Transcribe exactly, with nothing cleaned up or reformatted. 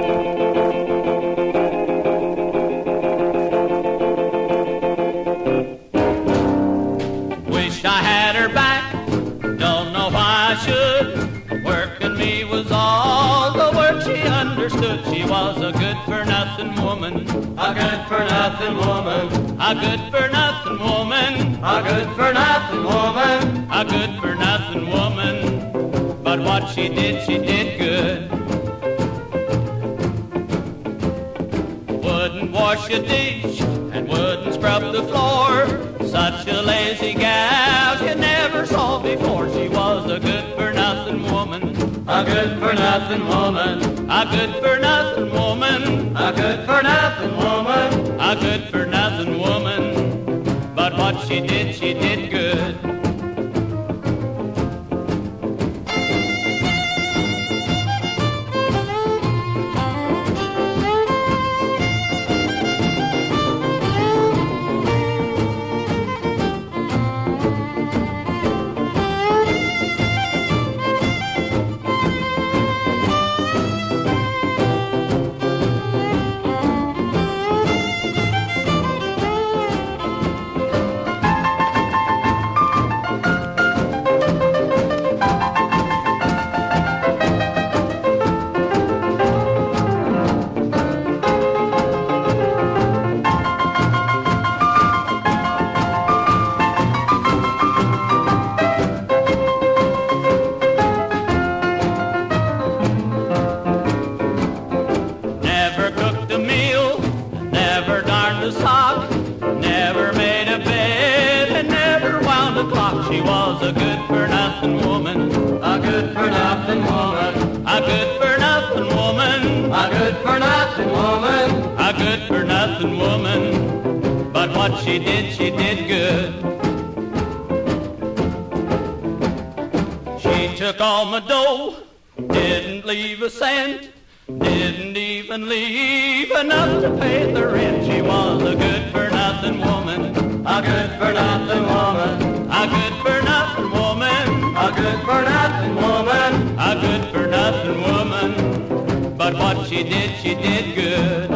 Wish I had her back, don't know why I should. Working me was all the work she understood. She was a good-for-nothing woman, a good-for-nothing woman, a good-for-nothing woman, a good-for-nothing woman, a good-for-nothing woman. But what she did, she did good. Wouldn't wash a dish and wouldn't scrub the floor. Such a lazy gal you never saw before. She was a good-for-nothing woman, a good-for-nothing woman, a good-for-nothing woman, a good-for-nothing woman, a good-for-nothing woman. But what she did, she did good. Never made a bed and never wound a clock. She was a good-for-nothing woman, a good-for-nothing woman, a good-for-nothing woman, a good-for-nothing woman, a good-for-nothing woman. But what she did, she did good. She took all my dough, didn't leave a cent, didn't even leave enough to pay the rent. She was a good-for-nothing woman, a good-for-nothing woman, a good-for-nothing woman, a good-for-nothing woman, a good-for-nothing woman. But what she did, she did good.